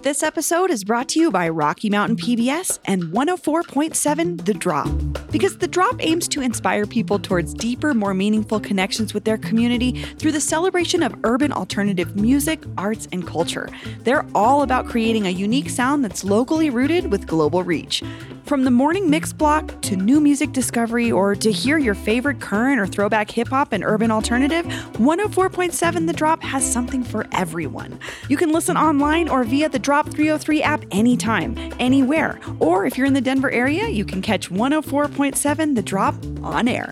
This episode is brought to you by Rocky Mountain PBS and 104.7 The Drop. Because The Drop aims to inspire people towards deeper, more meaningful connections with their community through the celebration of urban alternative music, arts, and culture. They're all about creating a unique sound that's locally rooted with global reach. From the morning mix block to new music discovery or to hear your favorite current or throwback hip-hop and urban alternative, 104.7 The Drop has something for everyone. You can listen online or via the Drop 303 app anytime, anywhere. Or if you're in the Denver area, you can catch 104.7 The Drop on air.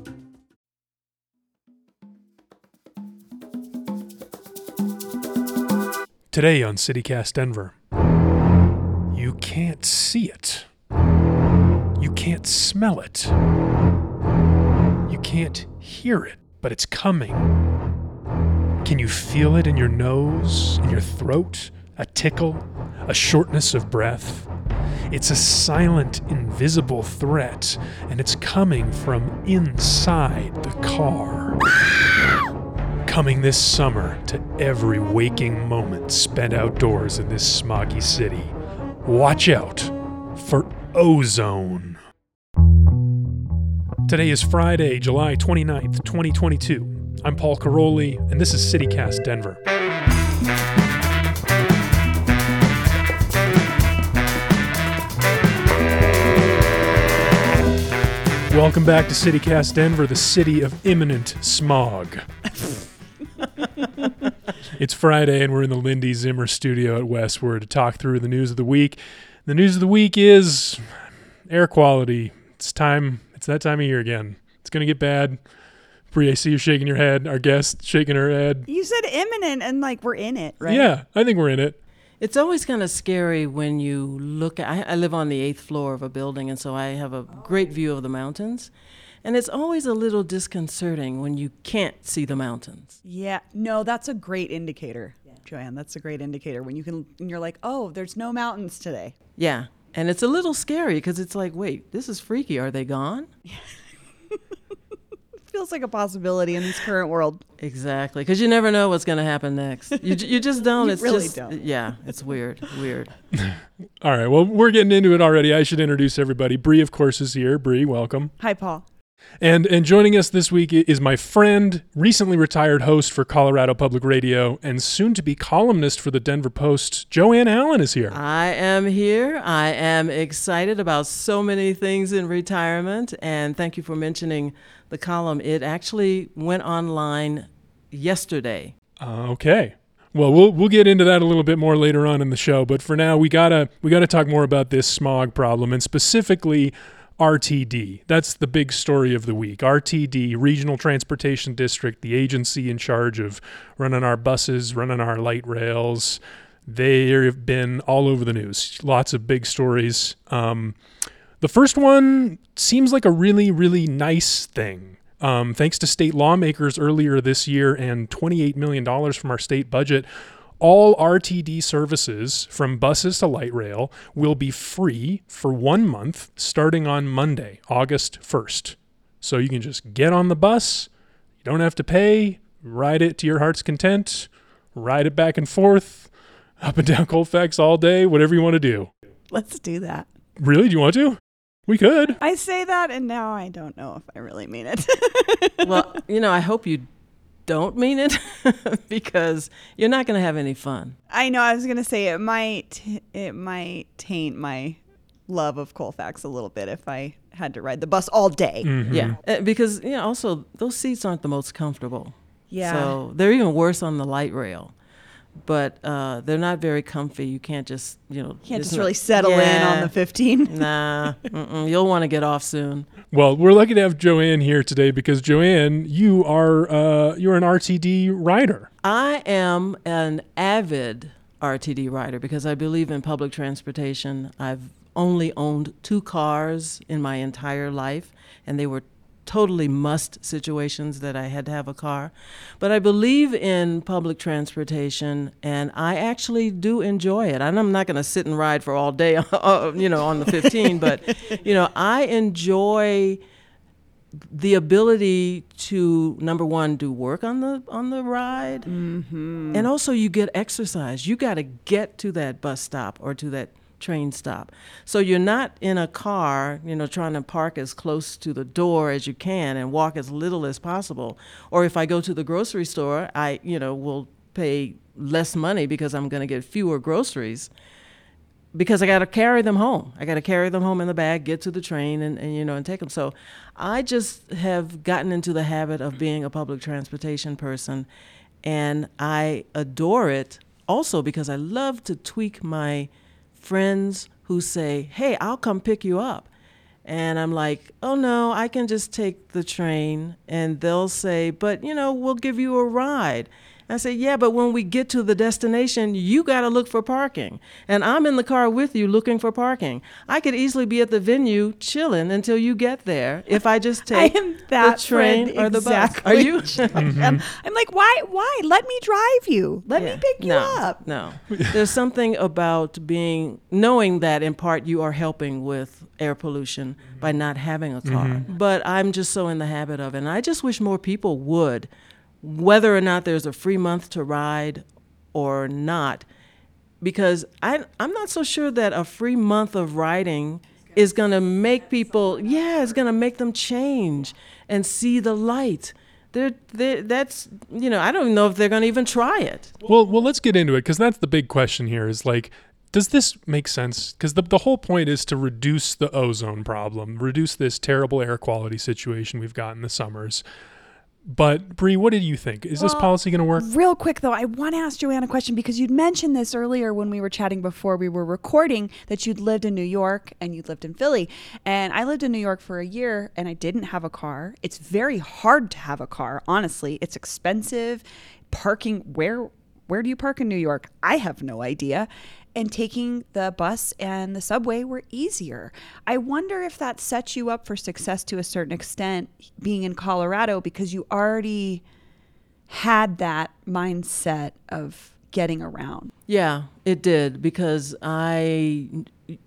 Today on CityCast Denver, you can't see it. You can't smell it. You can't hear it, but it's coming. Can you feel it in your nose, in your throat? A tickle? A shortness of breath? It's a silent, invisible threat, and it's coming from inside the car. Coming this summer to every waking moment spent outdoors in this smoggy city. Watch out for ozone. Today is Friday, July 29th, 2022. I'm Paul Caroli, and this is CityCast Denver. Welcome back to CityCast Denver, the city of imminent smog. It's Friday, and we're in the Lindy Zimmer studio at Westward to talk through the news of the week. The news of the week is air quality. It's that time of year again. It's going to get bad. Bree, I see you shaking your head. Our guest shaking her head. You said imminent and like we're in it, right? Yeah, I think we're in it. It's always kind of scary when you look at, I live on the 8th floor of a building, and so I have a great view of the mountains. And it's always a little disconcerting when you can't see the mountains. Yeah, no, that's a great indicator, Joanne. That's a great indicator when you're like, oh, there's no mountains today. Yeah, and it's a little scary because it's like, wait, this is freaky. Are they gone? Feels like a possibility in this current world. Exactly, because you never know what's going to happen next. You just don't. You it's really just, don't. Yeah, it's weird. All right, well, we're getting into it already. I should introduce everybody. Bree, of course, is here. Bree, welcome. Hi, Paul. And joining us this week is my friend, recently retired host for Colorado Public Radio, and soon-to-be columnist for the Denver Post, Joanne Allen is here. I am here. I am excited about so many things in retirement, and thank you for mentioning the column. It actually went online yesterday. Okay. Well, we'll get into that a little bit more later on in the show, but for now we gotta talk more about this smog problem, and specifically RTD. That's the big story of the week. RTD, Regional Transportation District, the agency in charge of running our buses, running our light rails. They have been all over the news. Lots of big stories. The first one seems like a really, really nice thing. Thanks to state lawmakers earlier this year and $28 million from our state budget, all RTD services, from buses to light rail, will be free for 1 month starting on Monday, August 1st. So you can just get on the bus, you don't have to pay, ride it to your heart's content, ride it back and forth, up and down Colfax all day, whatever you want to do. Let's do that. Really? Do you want to? We could. I say that, and now I don't know if I really mean it. Well, I hope you don't mean it because you're not going to have any fun. I know. I was going to say it might taint my love of Colfax a little bit if I had to ride the bus all day. Mm-hmm. Yeah, because also those seats aren't the most comfortable. Yeah. So they're even worse on the light rail. But they're not very comfy. You can't just, Can't just really settle in on the 15. Nah, you'll want to get off soon. Well, we're lucky to have Joanne here today because Joanne, you're an RTD rider. I am an avid RTD rider because I believe in public transportation. I've only owned 2 cars in my entire life, and they were totally must situations that I had to have a car. But I believe in public transportation, and I actually do enjoy it. And I'm not going to sit and ride for all day, on the 15, but, I enjoy the ability to, number one, do work on the ride, and also you get exercise. You got to get to that bus stop or to that train stop. So you're not in a car, trying to park as close to the door as you can and walk as little as possible. Or if I go to the grocery store, I, will pay less money because I'm going to get fewer groceries, because I got to carry them home. I got to carry them home in the bag, get to the train, and take them. So I just have gotten into the habit of being a public transportation person, and I adore it also because I love to tweak my friends who say, hey, I'll come pick you up. And I'm like, oh no, I can just take the train. And they'll say, but we'll give you a ride. I say, yeah, but when we get to the destination, you got to look for parking. And I'm in the car with you looking for parking. I could easily be at the venue chilling until you get there if I just take the train or the bus. Are you? I'm like, why? Let me drive you. Let me pick you up. No. There's something about knowing that in part you are helping with air pollution by not having a car. But I'm just so in the habit of it. And I just wish more people would, whether or not there's a free month to ride or not, because I'm not so sure that a free month of riding is going to make people, it's going to make them change and see the light. That's, I don't know if they're going to even try it. Well, let's get into it, because that's the big question here is like, does this make sense? Because the whole point is to reduce the ozone problem, reduce this terrible air quality situation we've got in the summers. But Bree, what did you think? Is this policy going to work? Real quick, though, I want to ask Joanne a question, because you'd mentioned this earlier when we were chatting before we were recording, that you'd lived in New York and you'd lived in Philly. And I lived in New York for a year and I didn't have a car. It's very hard to have a car, honestly. It's expensive. Parking, where do you park in New York? I have no idea. And taking the bus and the subway were easier. I wonder if that sets you up for success to a certain extent, being in Colorado, because you already had that mindset of getting around. Yeah, it did, because New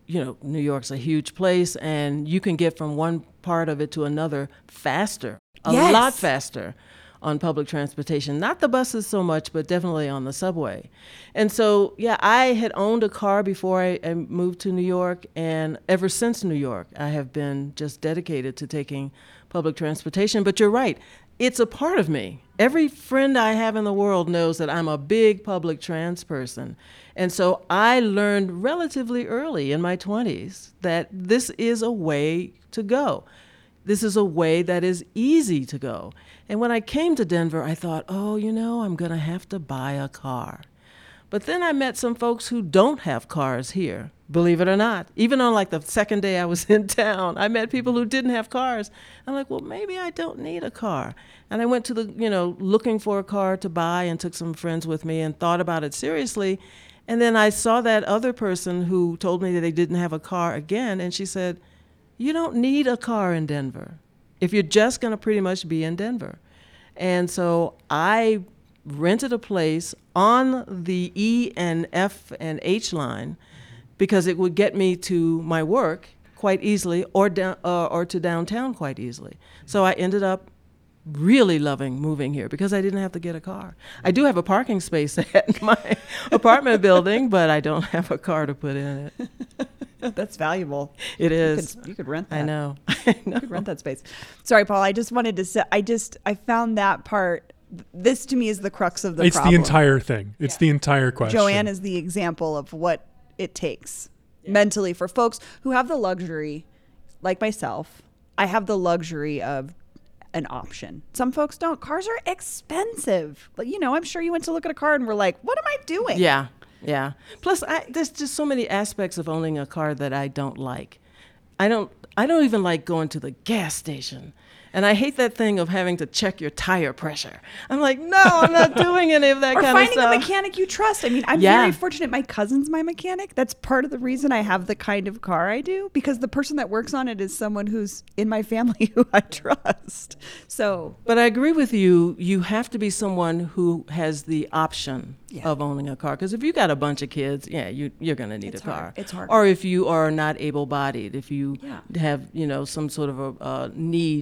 York's a huge place, and you can get from one part of it to another faster, a lot faster, on public transportation. Not the buses so much, but definitely on the subway. And so, I had owned a car before I moved to New York, and ever since New York, I have been just dedicated to taking public transportation. But you're right, it's a part of me. Every friend I have in the world knows that I'm a big public trans person. And so I learned relatively early in my 20s that this is a way to go. This is a way that is easy to go. And when I came to Denver, I thought, I'm going to have to buy a car. But then I met some folks who don't have cars here, believe it or not. Even on like the second day I was in town, I met people who didn't have cars. I'm like, well, maybe I don't need a car. And I went to looking for a car to buy, and took some friends with me and thought about it seriously. And then I saw that other person who told me that they didn't have a car again, and she said, you don't need a car in Denver if you're just going to pretty much be in Denver. And so I rented a place on the E and F and H line because it would get me to my work quite easily, or to downtown quite easily. So I ended up really loving moving here because I didn't have to get a car. I do have a parking space at my apartment building, but I don't have a car to put in it. That's valuable. It is. You could rent that. I know. You could rent that space. Sorry, Paul. I just wanted to say, I found that part. This to me is the crux of the problem. It's the entire thing. It's the entire question. Joanne is the example of what it takes mentally for folks who have the luxury, like myself. I have the luxury of an option. Some folks don't. Cars are expensive. I'm sure you went to look at a car and were like, what am I doing? Yeah. Yeah. Plus, there's just so many aspects of owning a car that I don't like. I don't even like going to the gas station. And I hate that thing of having to check your tire pressure. I'm like, no, I'm not doing any of that kind of stuff. Or finding a mechanic you trust. I mean, I'm very fortunate. My cousin's my mechanic. That's part of the reason I have the kind of car I do, because the person that works on it is someone who's in my family who I trust. So, but I agree with you. You have to be someone who has the option of owning a car. Because if you got a bunch of kids, you're going to need a car. It's hard. Or if you are not able-bodied, if you have, some sort of a need to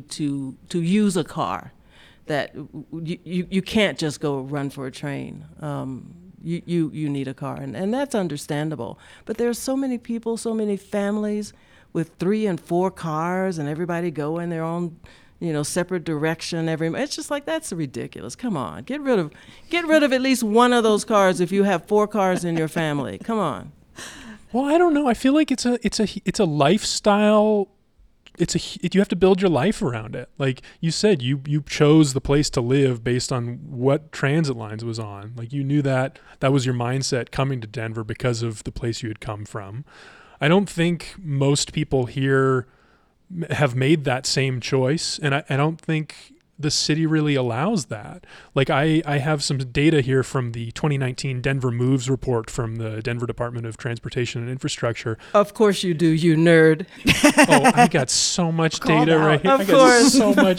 to use a car, that you can't just go run for a train. You need a car, and that's understandable. But there's so many people, so many families with 3 and 4 cars, and everybody go in their own, separate direction. It's just like, that's ridiculous. Come on, get rid of at least one of those cars if you have 4 cars in your family. Come on. Well, I don't know. I feel like it's a lifestyle. You have to build your life around it. Like you said, you chose the place to live based on what transit lines was on. Like you knew that was your mindset coming to Denver because of the place you had come from. I don't think most people here have made that same choice, and I don't think the city really allows that. Like I have some data here from the 2019 Denver Moves report from the Denver Department of Transportation and Infrastructure. Of course you do, you nerd. Oh, I got so much data right here. Of course. So much.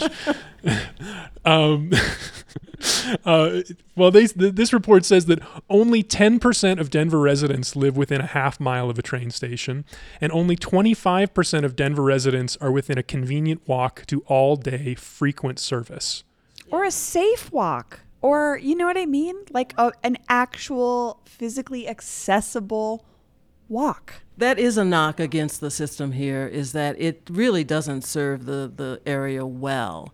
Well, this report says that only 10% of Denver residents live within a half mile of a train station, and only 25% of Denver residents are within a convenient walk to all-day frequent service. Or a safe walk. Or, you know what I mean? Like an actual physically accessible walk. That is a knock against the system here, is that it really doesn't serve the area well.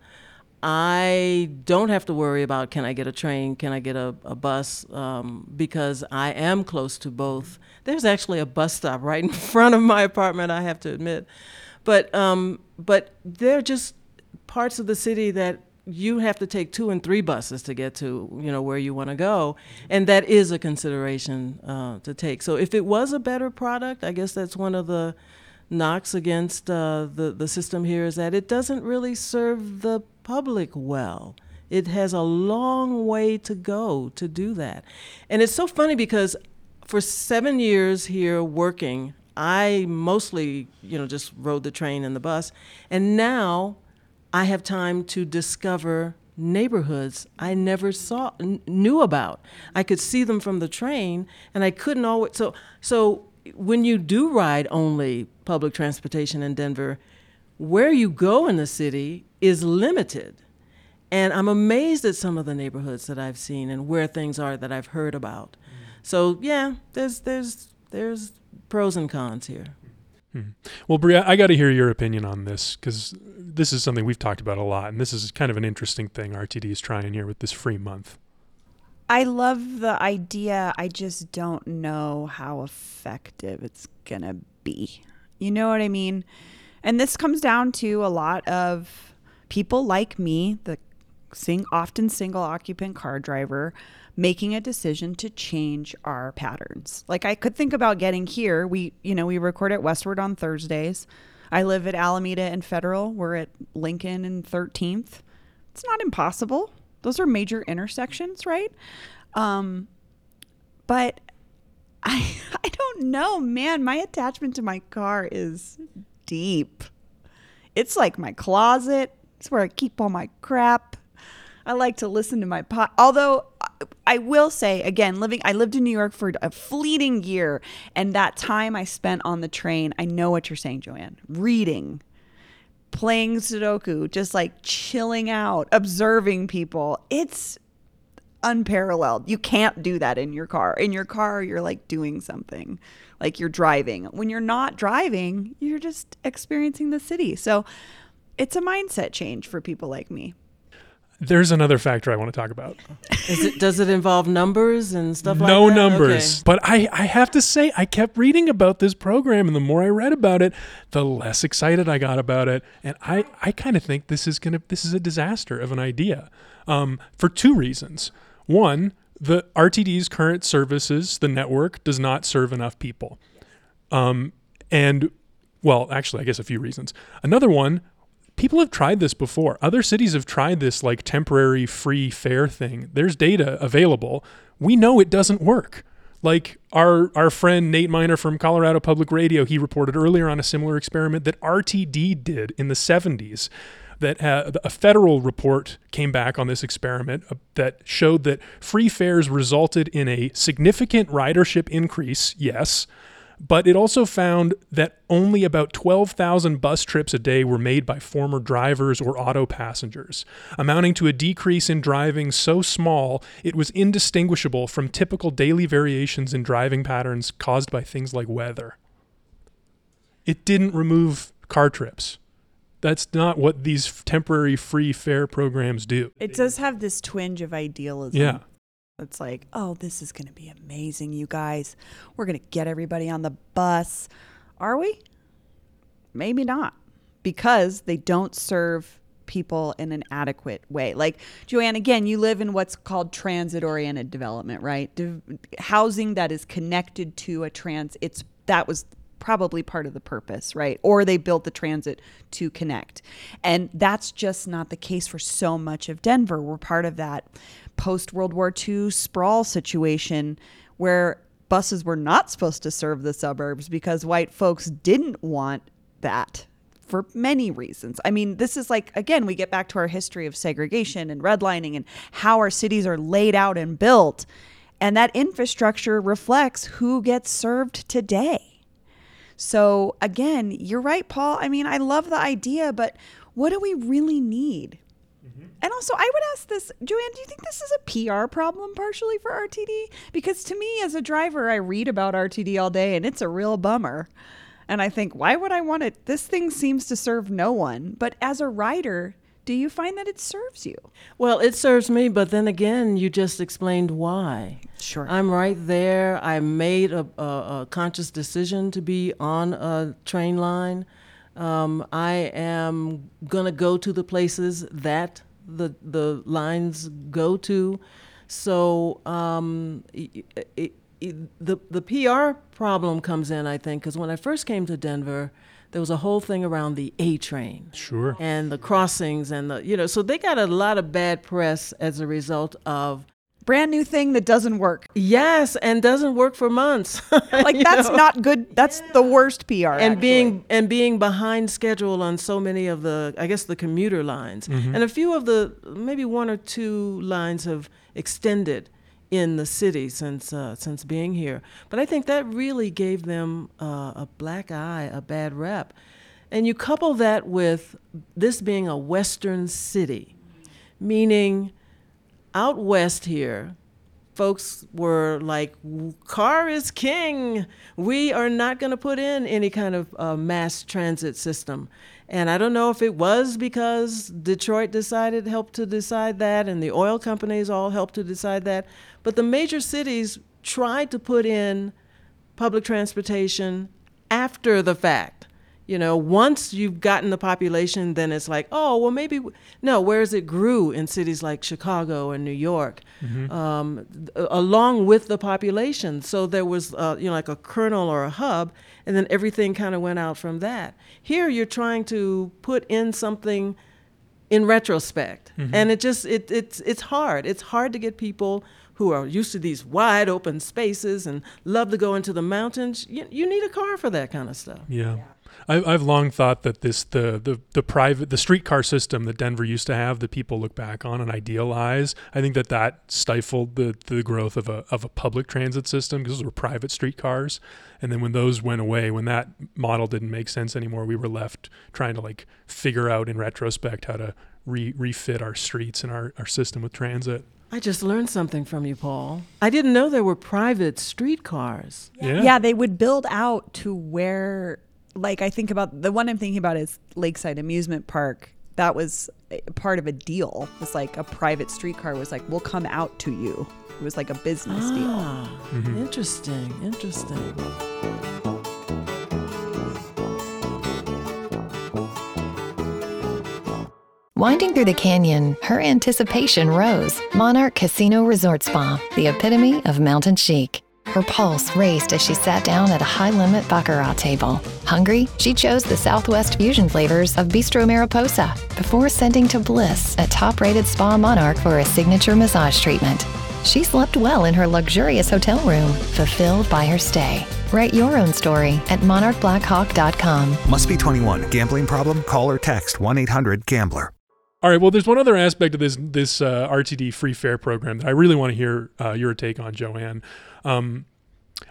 I don't have to worry about, can I get a train, can I get a bus, because I am close to both. There's actually a bus stop right in front of my apartment, I have to admit. But there are just parts of the city that you have to take 2 and 3 buses to get to, where you want to go. And that is a consideration to take. So if it was a better product, I guess that's one of the knocks against the system here, is that it doesn't really serve the public well. It has a long way to go to do that. And it's so funny because for 7 years here working, I mostly, just rode the train and the bus. And now I have time to discover neighborhoods I never knew about. I could see them from the train, and I couldn't always. So when you do ride only public transportation in Denver, where you go in the city is limited. And I'm amazed at some of the neighborhoods that I've seen and where things are that I've heard about. So yeah, there's pros and cons here. Well, Bria, I got to hear your opinion on this, because this is something we've talked about a lot, and this is kind of an interesting thing RTD is trying here with this free month. I love the idea. I just don't know how effective it's going to be. You know what I mean? And this comes down to a lot of people like me, the often single occupant car driver, making a decision to change our patterns. Like I could think about getting here. We record at Westward on Thursdays. I live at Alameda and Federal. We're at Lincoln and 13th. It's not impossible. Those are major intersections, right? But I don't know, man. My attachment to my car is deep. It's like my closet. It's where I keep all my crap. I like to listen to my although I will say, again, I lived in New York for a fleeting year, and that time I spent on the train, I know what you're saying, Joanne, reading, playing Sudoku, just like chilling out, observing people. It's unparalleled. You can't do that in your car. In your car, you're like doing something, like you're driving. When you're not driving, you're just experiencing the city. So it's a mindset change for people like me. There's another factor I want to talk about. Does it involve numbers and stuff like that? No numbers. Okay. But I have to say, I kept reading about this program, and the more I read about it, the less excited I got about it. And I kind of think this is a disaster of an idea, for 2 reasons. One, the RTD's current services, the network, does not serve enough people. And, well, actually, I guess a few reasons. Another one, people have tried this before. Other cities have tried this like temporary free fare thing. There's data available. We know it doesn't work. Like our friend Nate Miner from Colorado Public Radio, he reported earlier on a similar experiment that RTD did in the 70s. That a federal report came back on this experiment that showed that free fares resulted in a significant ridership increase, yes, But it also found that only about 12,000 bus trips a day were made by former drivers or auto passengers, amounting to a decrease in driving so small it was indistinguishable from typical daily variations in driving patterns caused by things like weather. It didn't remove car trips. That's not what these temporary free fare programs do. It does have this twinge of idealism. Yeah. It's like, oh, this is going to be amazing, you guys. We're going to get everybody on the bus. Are we? Maybe not, because they don't serve people in an adequate way. Like, Joanne, again, you live in what's called transit-oriented development, right? Housing that is connected to a that was probably part of the purpose, right? Or they built the transit to connect. And that's just not the case for so much of Denver. We're part of that post-World War II sprawl situation where buses were not supposed to serve the suburbs because white folks didn't want that for many reasons. I mean, this is like, again, we get back to our history of segregation and redlining and how our cities are laid out and built. And that infrastructure reflects who gets served today. So again, you're right, Paul. I mean, I love the idea, but what do we really need? And also, I would ask this, Joanne, do you think this is a PR problem partially for RTD? Because to me, as a driver, I read about RTD all day, and it's a real bummer. And I think, why would I want it? This thing seems to serve no one. But as a rider, do you find that it serves you? Well, it serves me, but then again, you just explained why. Sure. I'm right there. I made a conscious decision to be on a train line. I am going to go to the places that the lines go to. So the PR problem comes in, I think, because when I first came to Denver, there was a whole thing around the A train. Sure. And the crossings and so they got a lot of bad press as a result of brand new thing that doesn't work. Yes, and doesn't work for months. Like that's not good. That's the worst PR. And being behind schedule on so many of the commuter lines. Mm-hmm. And a few of maybe one or two lines have extended in the city since being here. But I think that really gave them a black eye, a bad rep. And you couple that with this being a Western city, meaning out west here, folks were like, car is king. We are not going to put in any kind of mass transit system. And I don't know if it was because Detroit helped to decide that, and the oil companies all helped to decide that. But the major cities tried to put in public transportation after the fact. Once you've gotten the population, then it's like, oh, well, maybe, no, whereas it grew in cities like Chicago and New York, along with the population. So there was, like a kernel or a hub, and then everything kind of went out from that. Here, you're trying to put in something in retrospect, and it's hard. It's hard to get people who are used to these wide open spaces and love to go into the mountains. You need a car for that kind of stuff. Yeah. I've long thought that the streetcar system that Denver used to have that people look back on and idealize, I think that stifled the growth of a public transit system because those were private streetcars. And then when those went away, when that model didn't make sense anymore, we were left trying to figure out in retrospect how to refit our streets and our system with transit. I just learned something from you, Paul. I didn't know there were private streetcars. Yeah, they would build out to where... I think about the one I'm thinking about is Lakeside Amusement Park. That was part of a deal. It was like a private streetcar was like, we'll come out to you. It was like a business deal. Mm-hmm. Interesting. Winding through the canyon, her anticipation rose. Monarch Casino Resort Spa, the epitome of mountain chic. Her pulse raced as she sat down at a high-limit baccarat table. Hungry, she chose the Southwest fusion flavors of Bistro Mariposa before sending to bliss at top-rated Spa Monarch for a signature massage treatment. She slept well in her luxurious hotel room, fulfilled by her stay. Write your own story at monarchblackhawk.com. Must be 21. Gambling problem? Call or text 1-800-GAMBLER. All right, well, there's one other aspect of this RTD free fare program that I really want to hear your take on, Joanne.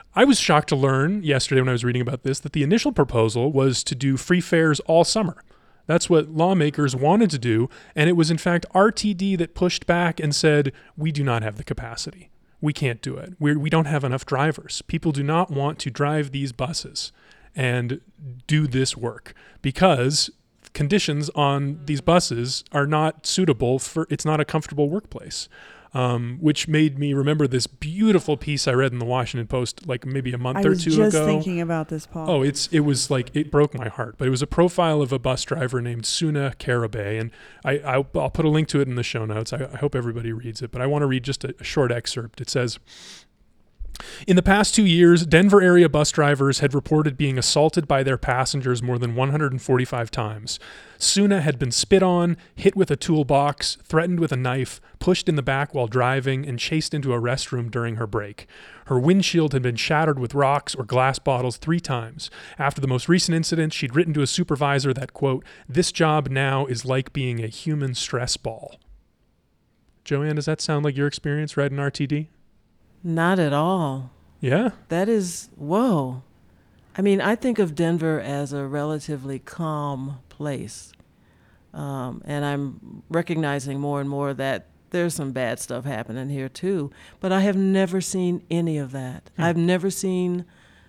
I was shocked to learn yesterday when I was reading about this that the initial proposal was to do free fares all summer. That's what lawmakers wanted to do, and it was in fact RTD that pushed back and said, we do not have the capacity. We can't do it. We don't have enough drivers. People do not want to drive these buses and do this work because conditions on these buses are not suitable it's not a comfortable workplace, which made me remember this beautiful piece I read in the Washington Post like maybe a month or two ago. I was just thinking about this, Paul. Oh, it was like, it broke my heart, but it was a profile of a bus driver named Suna Karabay, and I'll put a link to it in the show notes. I hope everybody reads it, but I want to read just a short excerpt. It says, in the past 2 years, Denver area bus drivers had reported being assaulted by their passengers more than 145 times. Suna had been spit on, hit with a toolbox, threatened with a knife, pushed in the back while driving, and chased into a restroom during her break. Her windshield had been shattered with rocks or glass bottles 3 times. After the most recent incident, she'd written to a supervisor that, quote, this job now is like being a human stress ball. Joanne, does that sound like your experience riding RTD? Not at all. Yeah? That is, whoa. I mean, I think of Denver as a relatively calm place. And I'm recognizing more and more that there's some bad stuff happening here too. But I have never seen any of that. I've never seen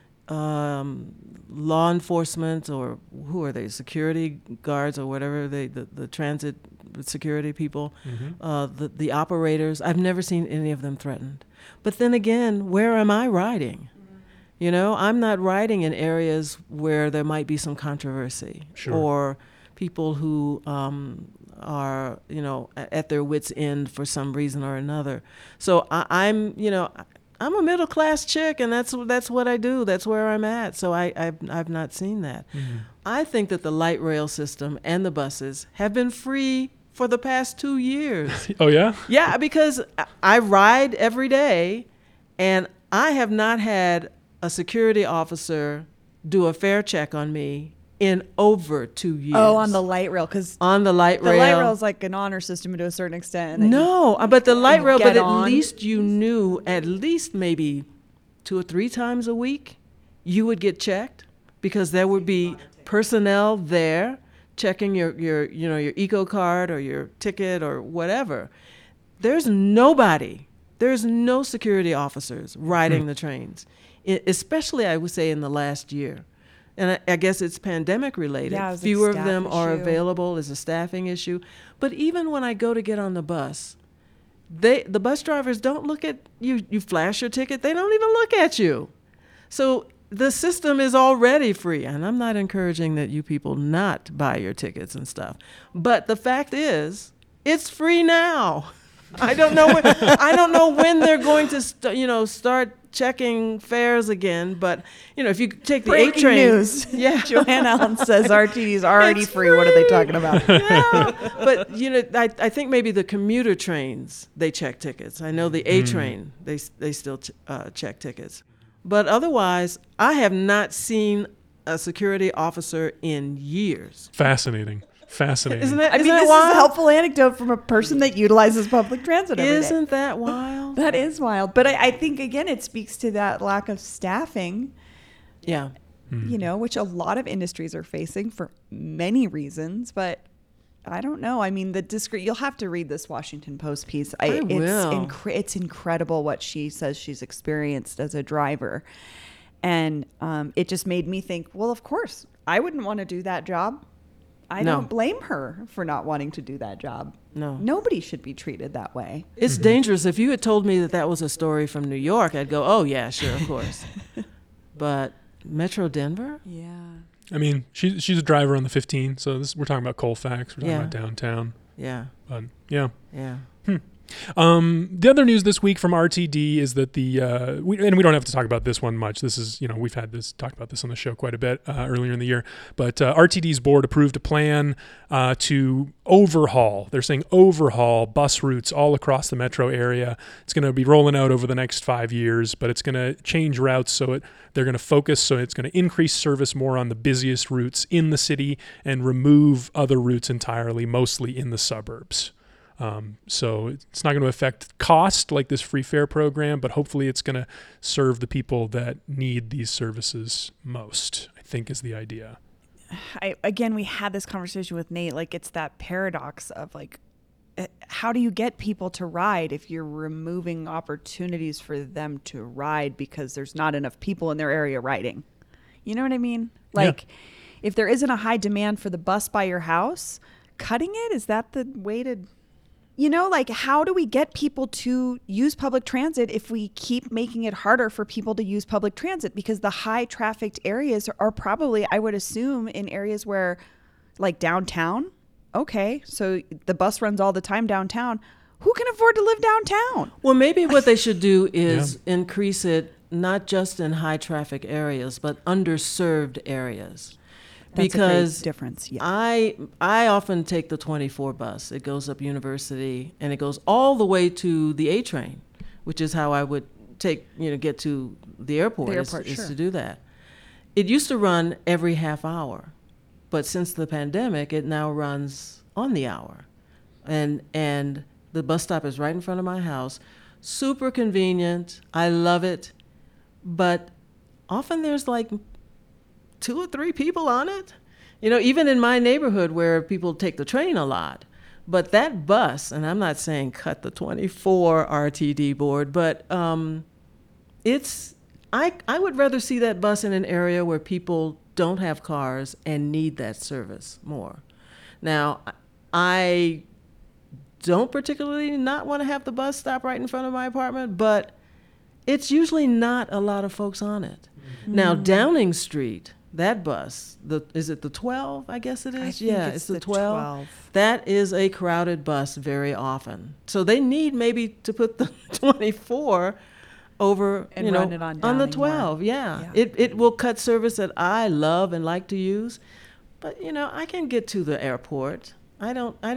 law enforcement, or who are they, security guards or whatever, the transit security people, the operators. I've never seen any of them threatened. But then again, where am I riding? You know, I'm not riding in areas where there might be some controversy, Sure. or people who are, you know, at their wits' end for some reason or another. So I'm a middle class chick, and that's what I do. That's where I'm at. So I've not seen that. I think that the light rail system and the buses have been free for the past 2 years. Oh, yeah? Yeah, because I ride every day, and I have not had a security officer do a fare check on me in over 2 years. Oh, on the light rail, because on the light rail. The light rail is like an honor system to a certain extent. No, but the light rail, but on. At least you knew at least maybe 2 or 3 times a week you would get checked, because there would be personnel there checking your eco card or your ticket or whatever. There's no security officers riding the trains, especially I would say in the last year. And I guess it's pandemic related. Yeah, fewer of them are available. It's a staffing issue. But even when I go to get on the bus, the bus drivers don't look at you. You flash your ticket, they don't even look at you. So the system is already free, and I'm not encouraging that you people not buy your tickets and stuff. But the fact is, it's free now. I don't know when they're going to start checking fares again. But if you take the Breaking 8 train, news. yeah, Joanne Allen says RTD is already It's free. What are they talking about? Yeah, but I think maybe the commuter trains, they check tickets. I know the A train, they still check tickets. But otherwise, I have not seen a security officer in years. Fascinating. Isn't that This wild? is a helpful anecdote from a person that utilizes public transit every day. Isn't that wild? That is wild. But I think, again, it speaks to that lack of staffing, Yeah. Which a lot of industries are facing for many reasons. But I don't know. I mean, you'll have to read this Washington Post piece. I will. It's incredible what she says she's experienced as a driver. And it just made me think, well, of course, I wouldn't want to do that job. I don't blame her for not wanting to do that job. No. Nobody should be treated that way. It's dangerous. If you had told me that was a story from New York, I'd go, oh, yeah, sure, of course. But Metro Denver? Yeah. I mean, she's a driver on the 15, so we're talking about Colfax. We're talking about downtown. Yeah. But, yeah. Yeah. The other news this week from RTD is that we don't have to talk about this one much. This is, we've talked about this on the show quite a bit earlier in the year, but RTD's board approved a plan to overhaul bus routes all across the metro area. It's going to be rolling out over the next 5 years, but it's going to change routes they're going to focus, so it's going to increase service more on the busiest routes in the city and remove other routes entirely, mostly in the suburbs. So it's not going to affect cost like this free fare program, but hopefully it's going to serve the people that need these services most, I think is the idea. Again, we had this conversation with Nate. Like, it's that paradox of like, how do you get people to ride if you're removing opportunities for them to ride because there's not enough people in their area riding? You know what I mean? Like, if there isn't a high demand for the bus by your house, cutting it, is that the way to, like, how do we get people to use public transit if we keep making it harder for people to use public transit? Because the high trafficked areas are probably, I would assume, in areas where, like downtown. Okay, so the bus runs all the time downtown. Who can afford to live downtown? Well, maybe what they should do is increase it not just in high traffic areas, but underserved areas. That's because a big difference. Yeah. I often take the 24 bus. It goes up University and it goes all the way to the A train, which is how I would get to the airport. Is to do that. It used to run every half hour, but since the pandemic, it now runs on the hour, and the bus stop is right in front of my house. Super convenient. I love it, but often there's like 2 or 3 people on it. Even in my neighborhood where people take the train a lot. But that bus, and I'm not saying cut the 24 RTD board, but I would rather see that bus in an area where people don't have cars and need that service more. Now, I don't particularly not want to have the bus stop right in front of my apartment, but it's usually not a lot of folks on it. Mm-hmm. Now, Downing Street, that bus, is it the 12? I guess it is. I think it's the 12. That is a crowded bus very often. So they need maybe to put the 24 over, and run it on the 12. Yeah. It will cut service that I love and like to use. But, I can get to the airport. I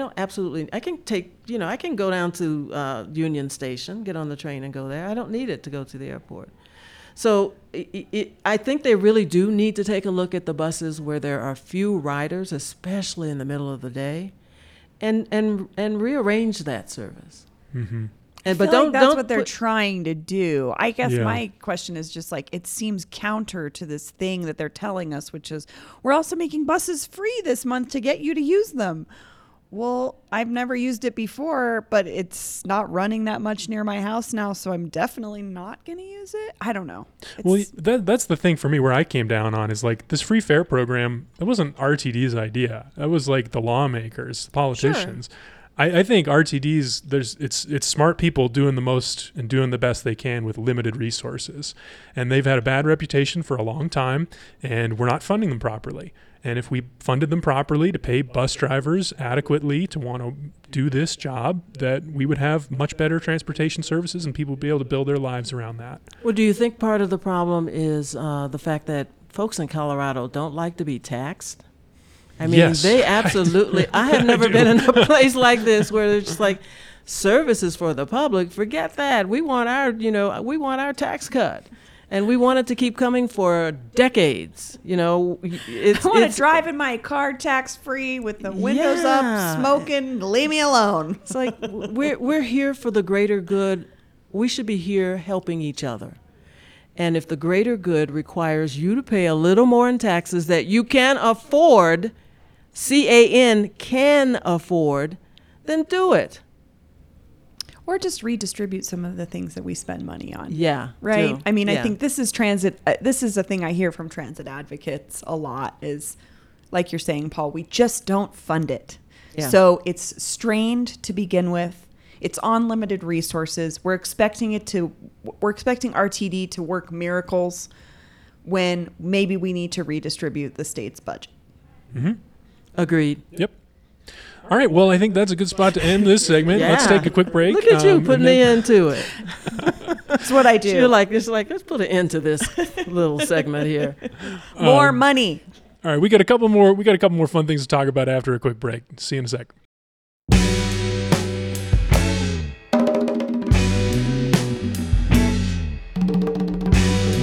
can go down to Union Station, get on the train and go there. I don't need it to go to the airport. So I think they really do need to take a look at the buses where there are few riders, especially in the middle of the day, and rearrange that service. Mm-hmm. But that's what they're trying to do. I guess my question is just like, it seems counter to this thing that they're telling us, which is we're also making buses free this month to get you to use them. Well, I've never used it before, but it's not running that much near my house now, so I'm definitely not going to use it. I don't know. That's the thing for me where I came down on is like this free fare program, it wasn't RTD's idea. That was like the lawmakers, the politicians. Sure. I think RTDs, it's smart people doing the most and doing the best they can with limited resources. And they've had a bad reputation for a long time, and we're not funding them properly. And if we funded them properly to pay bus drivers adequately to want to do this job, that we would have much better transportation services and people would be able to build their lives around that. Well, do you think part of the problem is the fact that folks in Colorado don't like to be taxed? I mean, yes, they absolutely, I have never been in a place like this where they're just like, services for the public, forget that. We want our tax cut. And we want it to keep coming for decades. I want to drive in my car tax-free with the windows up, smoking, leave me alone. It's like, we're here for the greater good. We should be here helping each other. And if the greater good requires you to pay a little more in taxes that you can afford, can afford, then do it. Or just redistribute some of the things that we spend money on. Yeah. Right? I mean, I think this is transit. This is a thing I hear from transit advocates a lot is, like you're saying, Paul, we just don't fund it. Yeah. So it's strained to begin with. It's on limited resources. We're expecting RTD to work miracles when maybe we need to redistribute the state's budget. Mm-hmm. Agreed. Yep. All right. Well, I think that's a good spot to end this segment. Yeah. Let's take a quick break. Look at you putting me into it. That's what I do. You're like, let's put an end to this little segment here. More money. All right. We got a couple more fun things to talk about after a quick break. See you in a sec.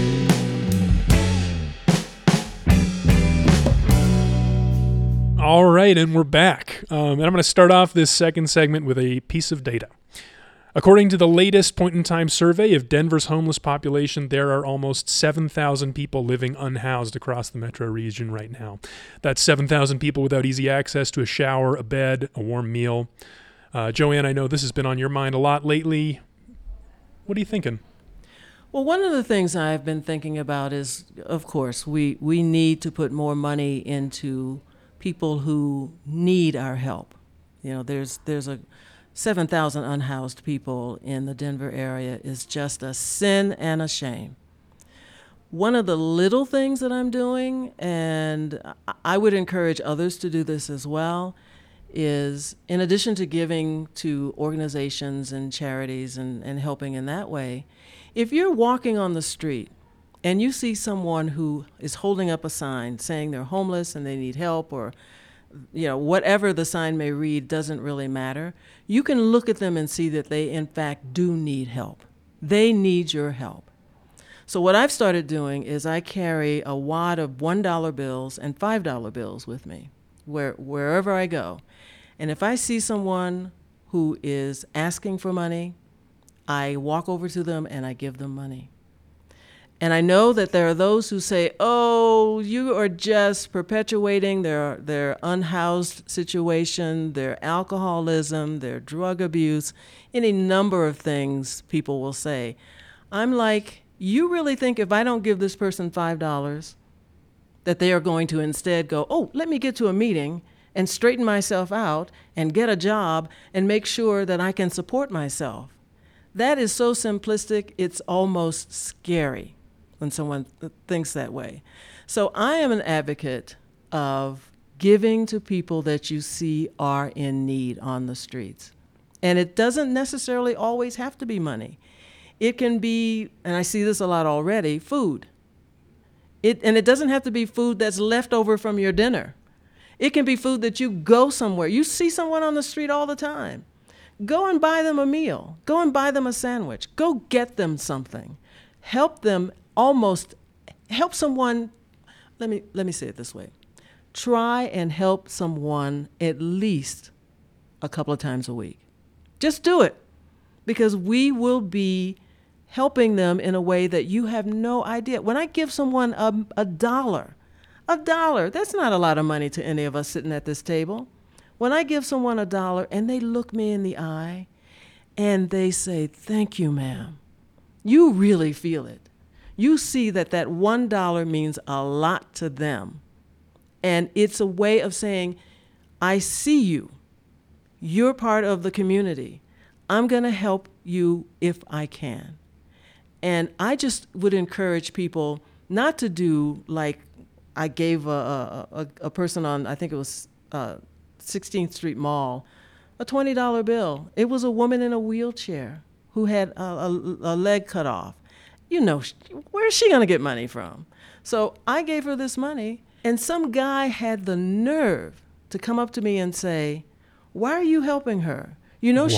All right, and we're back. And I'm going to start off this second segment with a piece of data. According to the latest point-in-time survey of Denver's homeless population, there are almost 7,000 people living unhoused across the metro region right now. That's 7,000 people without easy access to a shower, a bed, a warm meal. Joanne, I know this has been on your mind a lot lately. What are you thinking? Well, one of the things I've been thinking about is, of course, we need to put more money into people who need our help. You know, there's a 7,000 unhoused people in the Denver area is just a sin and a shame. One of the little things that I'm doing, and I would encourage others to do this as well, is in addition to giving to organizations and charities and helping in that way, if you're walking on the street and you see someone who is holding up a sign saying they're homeless and they need help, or whatever the sign may read doesn't really matter, you can look at them and see that they in fact do need help. They need your help. So what I've started doing is I carry a wad of $1 bills and $5 bills with me wherever I go. And if I see someone who is asking for money, I walk over to them and I give them money. And I know that there are those who say, oh, you are just perpetuating their unhoused situation, their alcoholism, their drug abuse, any number of things people will say. I'm like, you really think if I don't give this person $5 that they are going to instead go, oh, let me get to a meeting and straighten myself out and get a job and make sure that I can support myself? That is so simplistic, it's almost scary when someone thinks that way. So I am an advocate of giving to people that you see are in need on the streets. And it doesn't necessarily always have to be money. It can be, and I see this a lot already, food. And it doesn't have to be food that's left over from your dinner. It can be food that you go somewhere. You see someone on the street all the time. Go and buy them a meal. Go and buy them a sandwich. Go get them something. Help them help someone. Let me say it this way. Try and help someone at least a couple of times a week. Just do it, because we will be helping them in a way that you have no idea. When I give someone a dollar, that's not a lot of money to any of us sitting at this table. When I give someone $1 and they look me in the eye and they say, thank you, ma'am, you really feel it. You see that $1 means a lot to them. And it's a way of saying, I see you. You're part of the community. I'm going to help you if I can. And I just would encourage people not to do like I gave a person on, I think it was 16th Street Mall, a $20 bill. It was a woman in a wheelchair who had a leg cut off. Where is she going to get money from? So I gave her this money, and some guy had the nerve to come up to me and say, why are you helping her? What?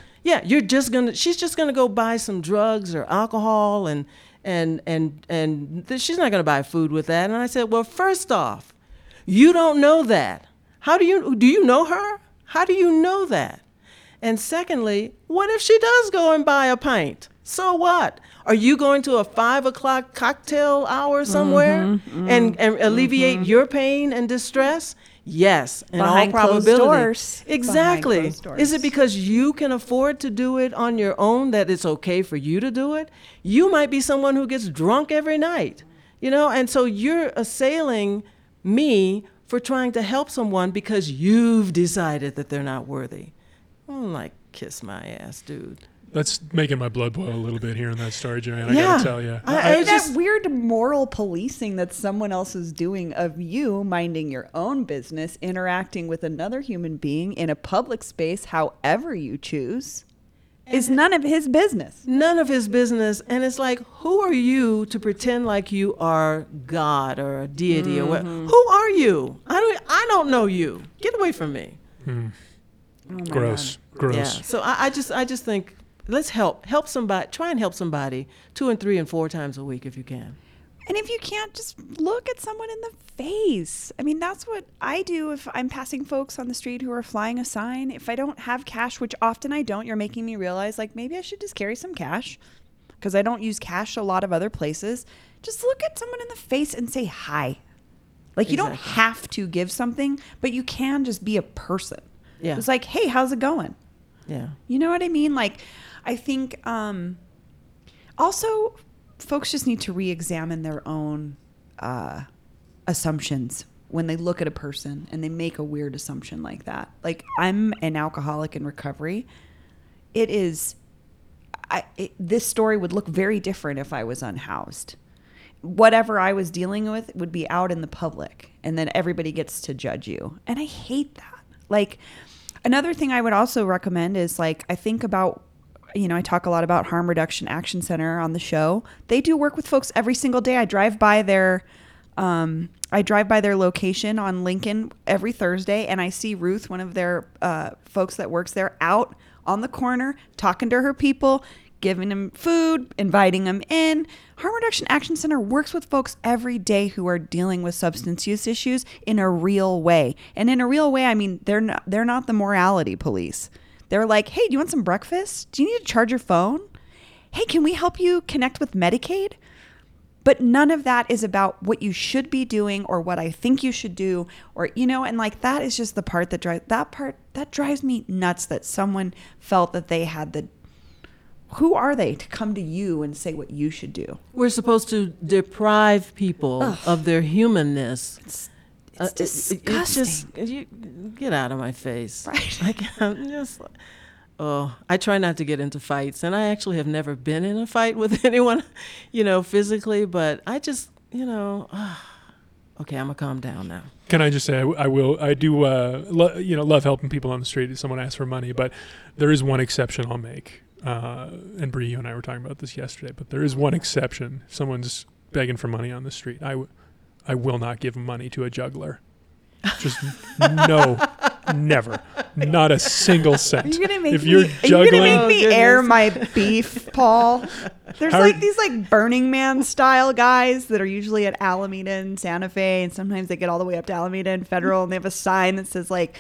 She's just gonna go buy some drugs or alcohol, and she's not gonna buy food with that. And I said, well, first off, you don't know that. Do you know her? How do you know that? And secondly, what if she does go and buy a pint? So what? Are you going to a 5 o'clock cocktail hour somewhere and alleviate your pain and distress? Yes, in all probability. Doors. Exactly. Doors. Is it because you can afford to do it on your own that it's okay for you to do it? You might be someone who gets drunk every night, and so you're assailing me for trying to help someone because you've decided that they're not worthy. I'm like, kiss my ass, dude. That's making my blood boil a little bit hearing that story, Joanne. I gotta tell you. It's that weird moral policing that someone else is doing of you minding your own business, interacting with another human being in a public space, however you choose, is none of his business. None of his business. And it's like, who are you to pretend like you are God or a deity or what? Who are you? I don't know you. Get away from me. Oh Gross. Yeah. So I just think, let's help somebody. Try and help somebody 2 and 3 and 4 times a week if you can. And if you can't, just look at someone in the face. I mean, that's what I do if I'm passing folks on the street who are flying a sign. If I don't have cash, which often I don't, you're making me realize, like, maybe I should just carry some cash because I don't use cash a lot of other places. Just look at someone in the face and say hi. Like, you don't have to give something, but you can just be a person. Yeah. It's like, hey, how's it going? Yeah. You know what I mean? Like, I think also folks just need to re-examine their own assumptions when they look at a person and they make a weird assumption like that. Like, I'm an alcoholic in recovery. This story would look very different if I was unhoused. Whatever I was dealing with would be out in the public, and then everybody gets to judge you. And I hate that. Like, another thing I would also recommend is, like, I think about, I talk a lot about Harm Reduction Action Center on the show. They do work with folks every single day. I drive by their location on Lincoln every Thursday, and I see Ruth, one of their folks that works there, out on the corner talking to her people, giving them food, inviting them in. Harm Reduction Action Center works with folks every day who are dealing with substance use issues in a real way. And in a real way, I mean, they're not the morality police. They're like, hey, do you want some breakfast? Do you need to charge your phone? Hey, can we help you connect with Medicaid? But none of that is about what you should be doing or what I think you should do, or, and like, that is just the part that drives me nuts, that someone felt that they had who are they to come to you and say what you should do? We're supposed to deprive people of their humanness. It's disgusting. You get out of my face. Right. I try not to get into fights, and I actually have never been in a fight with anyone, physically, but I just, okay, I'm gonna calm down now. Can I just say I do love helping people on the street if someone asks for money, but there is one exception I'll make. And Bree, you and I were talking about this yesterday, but there is one exception. If someone's begging for money on the street, I will not give money to a juggler. Just no, never, not a single cent. Are you gonna make if you're juggling, make me air my beef, Paul? There's these Burning Man style guys that are usually at Alameda and Santa Fe, and sometimes they get all the way up to Alameda and Federal, and they have a sign that says like,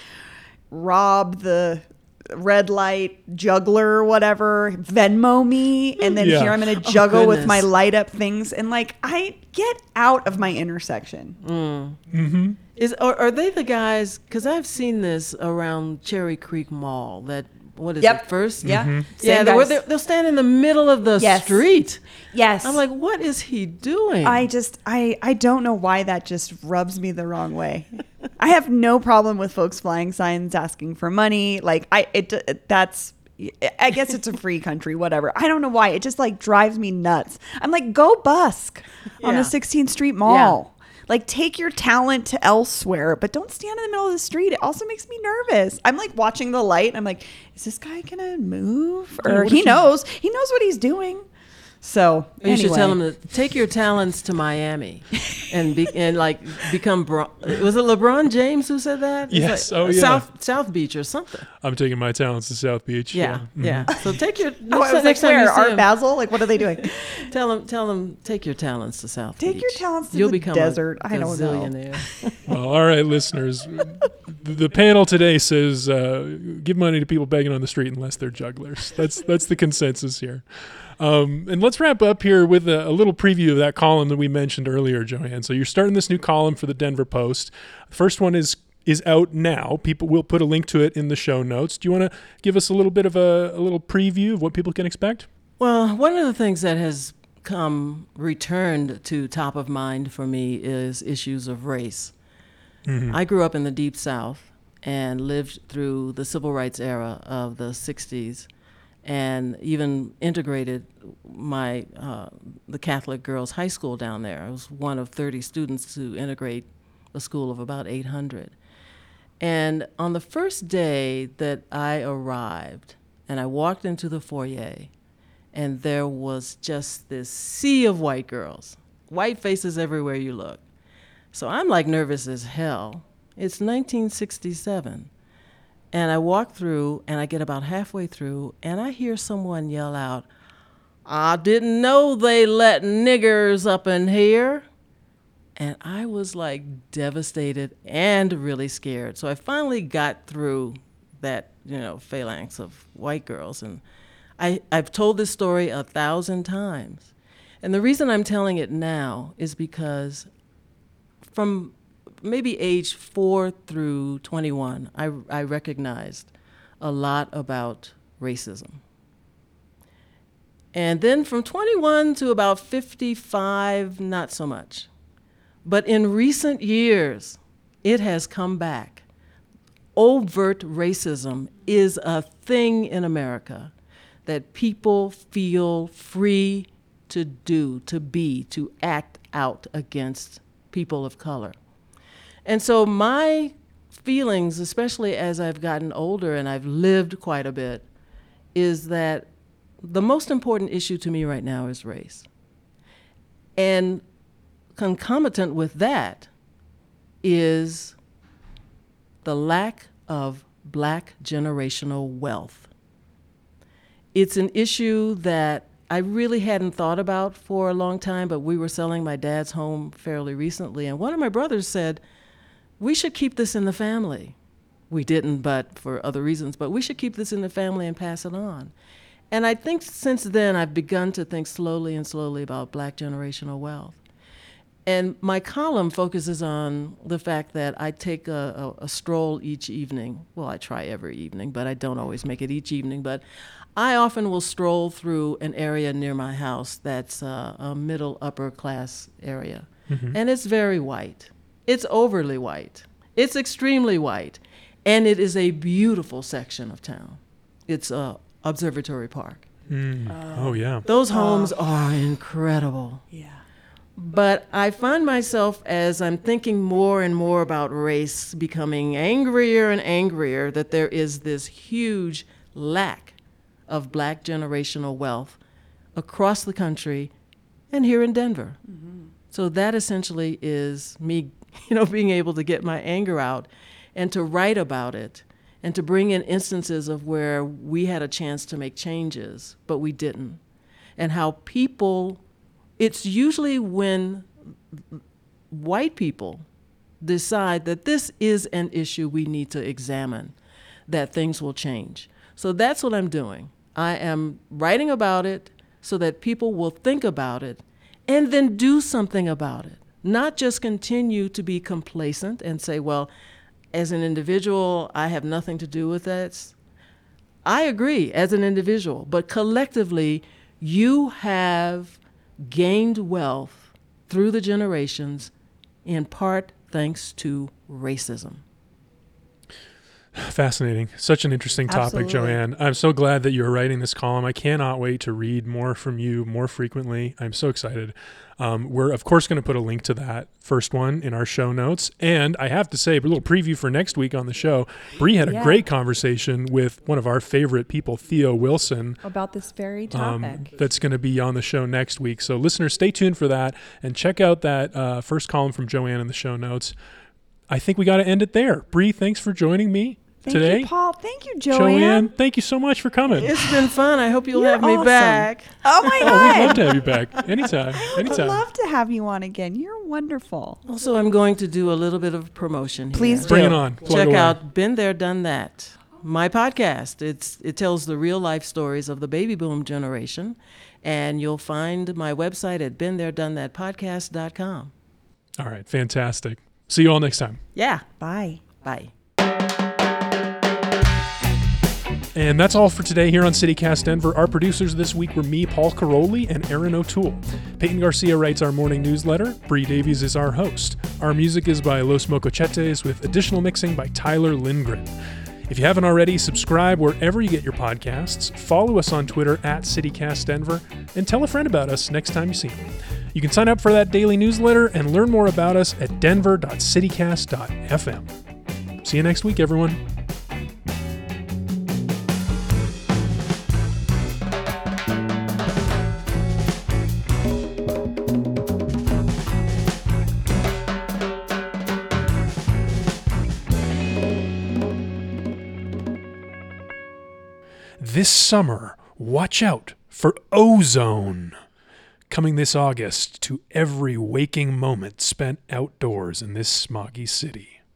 rob the red light juggler or whatever, Venmo me, and then here I'm gonna juggle with my light up things, and like, I get out of my intersection. Mm-hmm. Are they the guys, because I've seen this around Cherry Creek Mall, that what is Yep. it, First? Yeah. Mm-hmm. Yeah, they'll stand in the middle of the Yes. street. Yes. I'm like, what is he doing? I don't know why that just rubs me the wrong way. I have no problem with folks flying signs asking for money. Like, I guess it's a free country, whatever. I don't know why. It just like drives me nuts. I'm like, go busk on the 16th Street Mall. Like, take your talent to elsewhere, but don't stand in the middle of the street. It also makes me nervous. I'm like watching the light. And I'm like, is this guy gonna move? Or he knows what he's doing. So you should tell him to take your talents to Miami and become. Was it LeBron James who said that? Yes. Like, South Beach or something. I'm taking my talents to South Beach. Yeah. Mm-hmm. So take your next time you see Art Basel. Like, what are they doing? Tell them take your talents to South Beach. Take your talents to You'll the become desert. A I don't know. zillionaire. Well, all right, listeners. The panel today says give money to people begging on the street unless they're jugglers. That's the consensus here. And let's wrap up here with a little preview of that column that we mentioned earlier, Joanne. So you're starting this new column for the Denver Post. The first one is out now. People will put a link to it in the show notes. Do you want to give us a little bit of a little preview of what people can expect? Well, one of the things that has returned to top of mind for me is issues of race. Mm-hmm. I grew up in the Deep South and lived through the civil rights era of the 60s. And even integrated the Catholic Girls High School down there. I was one of 30 students to integrate a school of about 800. And on the first day that I arrived, and I walked into the foyer, and there was just this sea of white girls, white faces everywhere you look. So I'm like nervous as hell. It's 1967. And I walk through, and I get about halfway through, and I hear someone yell out, I didn't know they let niggers up in here. And I was like devastated and really scared. So I finally got through that, phalanx of white girls. And I've told this story 1,000 times. And the reason I'm telling it now is because from maybe age 4 through 21, I recognized a lot about racism. And then from 21 to about 55, not so much. But in recent years, it has come back. Overt racism is a thing in America that people feel free to do, to be, to act out against people of color. And so my feelings, especially as I've gotten older and I've lived quite a bit, is that the most important issue to me right now is race. And concomitant with that is the lack of Black generational wealth. It's an issue that I really hadn't thought about for a long time, but we were selling my dad's home fairly recently, and one of my brothers said, we should keep this in the family. We didn't, but for other reasons, but we should keep this in the family and pass it on. And I think since then, I've begun to think slowly and slowly about Black generational wealth. And my column focuses on the fact that I take a stroll each evening. Well, I try every evening, but I don't always make it each evening. But I often will stroll through an area near my house that's a middle upper class area. Mm-hmm. And it's very white. It's overly white. It's extremely white. And it is a beautiful section of town. It's Observatory Park. Oh, yeah. Those homes are incredible. Yeah. But I find myself, as I'm thinking more and more about race, becoming angrier and angrier that there is this huge lack of Black generational wealth across the country and here in Denver. Mm-hmm. So that essentially is me, being able to get my anger out and to write about it and to bring in instances of where we had a chance to make changes, but we didn't. And how it's usually when white people decide that this is an issue we need to examine, that things will change. So that's what I'm doing. I am writing about it so that people will think about it and then do something about it. Not just continue to be complacent and say, well, as an individual, I have nothing to do with that. I agree as an individual, but collectively, you have gained wealth through the generations, in part thanks to racism. Fascinating. Such an interesting topic, Absolutely. Joanne. I'm so glad that you're writing this column. I cannot wait to read more from you more frequently. I'm so excited. We're, of course, going to put a link to that first one in our show notes. And I have to say, a little preview for next week on the show, Bree had a great conversation with one of our favorite people, Theo Wilson. About this very topic. That's going to be on the show next week. So listeners, stay tuned for that and check out that first column from Joanne in the show notes. I think we got to end it there. Bree, thanks for joining me today. Thank you, Paul. Thank you, Joanne. Thank you so much for coming. It's been fun. I hope you'll You're have me awesome. back. Oh, my Oh, God. we'd love to have you back. Anytime. I would love to have you on again. You're wonderful. Also, I'm going to do a little bit of promotion here. Please Bring do. it on. Plug Check away. out Been There, Done That, my podcast. It tells the real life stories of the baby boom generation, and you'll find my website at BeenThereDoneThatPodcast.com. All right. Fantastic. See you all next time. Yeah. Bye. Bye. And that's all for today here on CityCast Denver. Our producers this week were me, Paul Caroli, and Aaron O'Toole. Peyton Garcia writes our morning newsletter. Bree Davies is our host. Our music is by Los Mocochetes with additional mixing by Tyler Lindgren. If you haven't already, subscribe wherever you get your podcasts. Follow us on Twitter at CityCast Denver, and tell a friend about us next time you see them. You can sign up for that daily newsletter and learn more about us at denver.citycast.fm. See you next week, everyone. This summer, watch out for ozone. Coming this August to every waking moment spent outdoors in this smoggy city.